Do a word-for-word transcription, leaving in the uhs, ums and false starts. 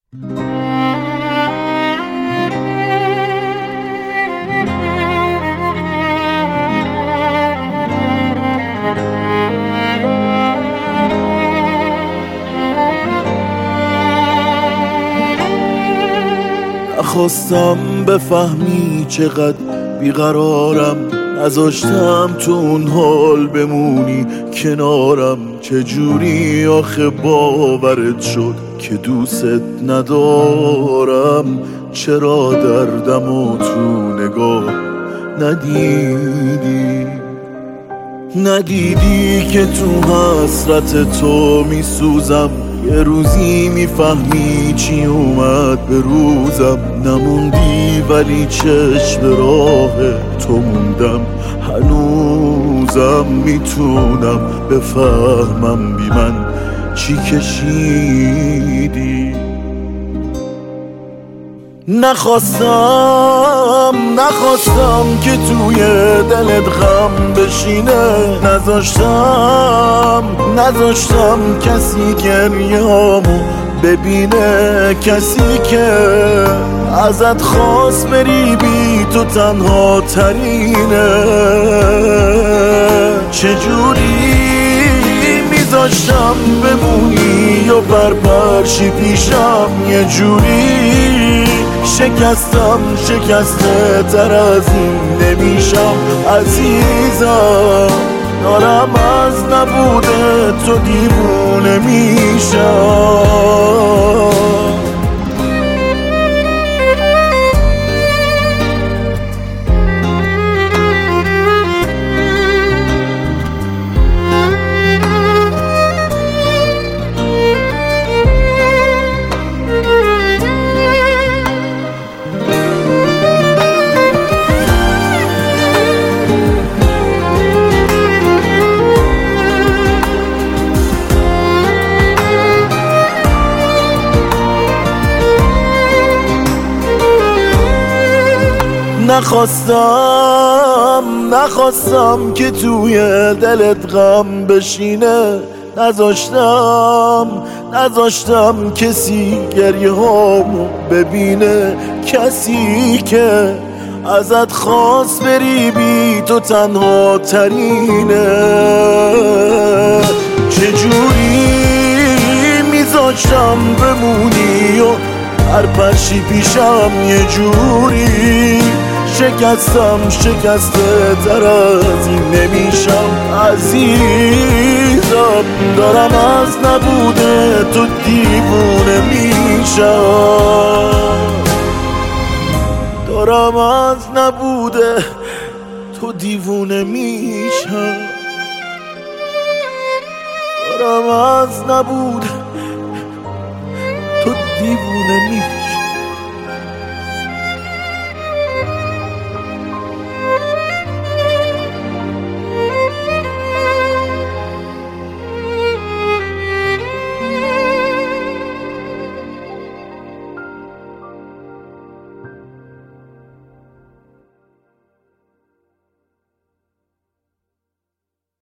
نخواستم بفهمی چقدر بیقرارم، نذاشتم تو اون حال بمونی کنارم. چجوری آخه باورت شد که دوست ندارم؟ چرا دردمو تو نگاه ندیدی؟ ندیدی که تو حسرت تو میسوزم، یه روزی میفهمی چی اومد به روزم. نموندی ولی چشم راه تو موندم، هنوزم میتونم بفهمم بی من چی کشیدی. نخواستم نخواستم که توی دلت غم بشینه، نذاشتم نذاشتم کسی گریه‌امو ببینه، کسی که ازت خواست بری بی تو تنها ترینه. چجوری میذاشتم بمونی و برپرشی پیشم؟ یه جوری شکستم شکسته تر از این نمیشم عزیزم. دارم از نبوده تو دیوونه میشم. نخواستم نخواستم که توی دلت غم بشینه، نذاشتم نذاشتم کسی گریه هامو ببینه، کسی که ازت خواست بری بی تو تنها ترینه. چجوری میذاشتم بمونی و هر پرشی پیشم؟ یه جوری شکستم شکسته تر از این نمیشم عزیزم. دارم از نبوده تو دیوونه میشم، دارم از نبوده تو دیوونه میشم، دارم از نبوده تو دیوونه میشم.